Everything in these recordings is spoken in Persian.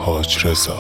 حاج رضا.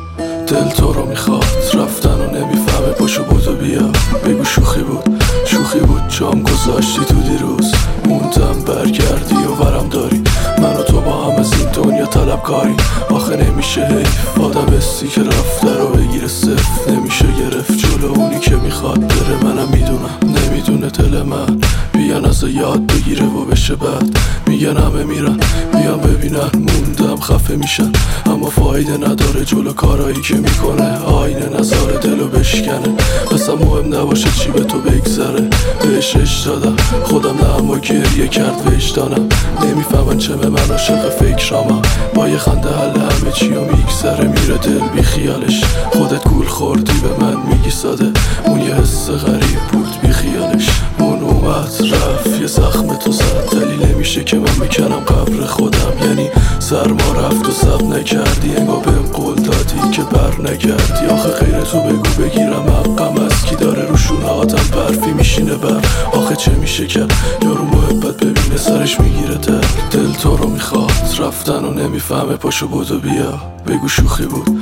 دل تو رو میخواد رفتن و نمیفهمه، پاشو بودو بیا بگو شوخی بود جام گذاشتی تو دیروز، موندم برگردی و ورم داری، من و تو با هم از این دنیا طلبکاری. آخه نمیشه حیف آدم استی که رفته رو بگیره صفر، نمیشه گرفت جلو اونی که میخواد بره. منم میدونم نمیدونه دل من، بیان از یاد بگیره و بشه بد. میگن همه میرن بیان ببینن، موندم خفه میشن اما فایده نداره جلو کارایی که میکنه. آینه نظاره دلو بشکنه، اصلا مهم نباشه چی به تو بگذره. بهش عشق دادم خودم نه اما گریه کرد وجدانم. نمیفهمن چه من عاشق فکرامم، با یه خنده حل همه چی و میگذره. میره دل بی خیالش، خودت گول خوردی به من میگی ساده. اون یه حس غریب بود بی خیالش، اون اومد رفت یه زخم تو زد. دلیل نمیشه که من میکنم قبر خودم، یعنی سرما رفت و سب نکردی، انگار بهم قول دادی که بر نگردی. آخه غیر تو بگو بگیرم حقم از کی داره روشون آدم برفی میشینه بر. آخه چه میشه کرد یارو محبت ببینه سرش میگیره در. دل تو رو میخواد رفتن و نمیفهمه، پاشو بودو بیا بگو شوخی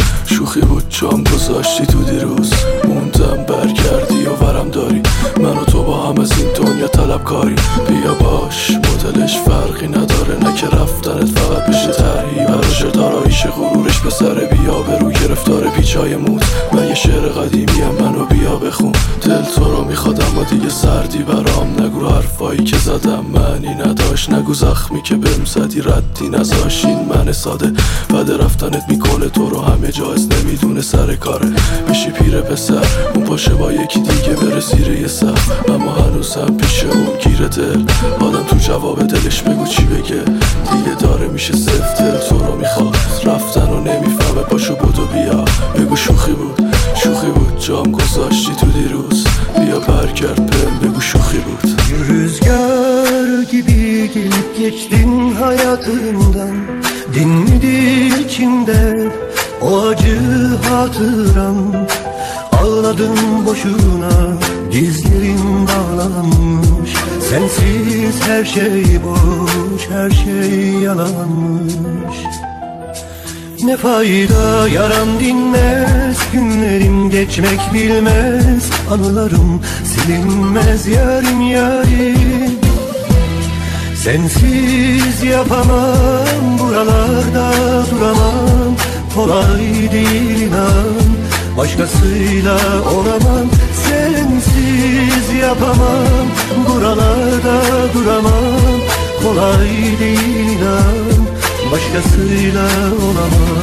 بود جام گذاشتی تو دیروز، موندم برگردی و ورم داری، من و تو با هم از این دنیا طلبکاری. بیا باش مدلش فرقی نداره، نه که رفتنت فقط بشه ترهی براش، دارایش غرورش به سر بیا به رو گرفتار پیچای موت. من یه شعر قدیمیم منو بیا بخون. دل تو رو میخواد اما دیگه سردی برام، نگو حرفایی که زدم معنی نداشت، نگو زخمی که بهم زدی ردی نذاش. این من ساده بعد رفتنت میکنه تو رو همه جاز، نمیدونه سر کاره بشی پیر پسر. اون پاشه با یکی دیگه بره زیر یه سر، اما هنوزم پیش اون گیره دل. آدم تو جواب دلش بگو چی بگه دیگه، داره میشه صفت. دل تو رو میخواد رفتن و نمیفهمه، پاشو بودو بیا بگو şuhi بود جام گذاشتی تو دیروز، بیا برگرد بهم بگو şuhi بود. Rüzgar gibi gelip geçtin hayatımdan, dinmedi içimde o acı hatıram. Ağladım boşuna, dizlerim bağlanmış, sensiz her şey boş, her şey yalanmış. Ne fayda yaram dinmez, günlerim geçmek bilmez, anılarım silinmez yarim yarim. Sensiz yapamam, buralarda duramam, kolay değil inan, başkasıyla olamam. Sensiz yapamam, buralarda duramam, kolay değil inan, başkasıyla olamam.